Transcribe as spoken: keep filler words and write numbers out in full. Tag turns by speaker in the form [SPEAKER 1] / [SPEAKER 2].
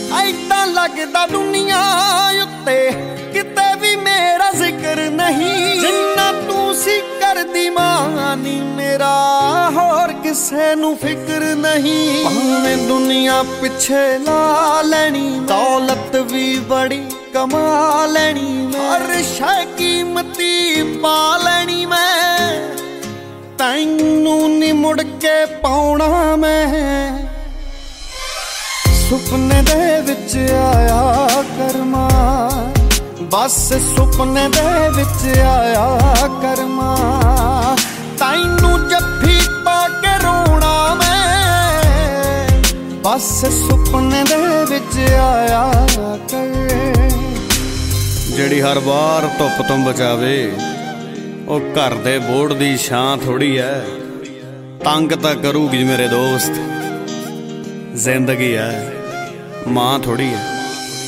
[SPEAKER 1] ऐदां लगदा दुनिया उत्ते किते भी मेरा जिक्र नहीं। जिन्ना तू सी करदी मानी मेरा होर किसे नू फिक्र नहीं। भावें दुनिया पिछे ला लैनी दौलत भी बड़ी कमा लैनी, हर शै कीमती पा लैनी मैं, तैनू नी मुड़ के पाउणा मैं। सुपने दे विच आया करमा, बस सुपने दे विच आया करमा, तैनू जफ्फी पा के रोना मैं, बस सुपने दे विच आया कर।
[SPEAKER 2] ਜਿਹੜੀ हर बार धुप तो बचावे ਉਹ घर दे बोर्ड दी छां थोड़ी है। तंग तां करूगी मेरे दोस्त, जिंदगी है मां थोड़ी है।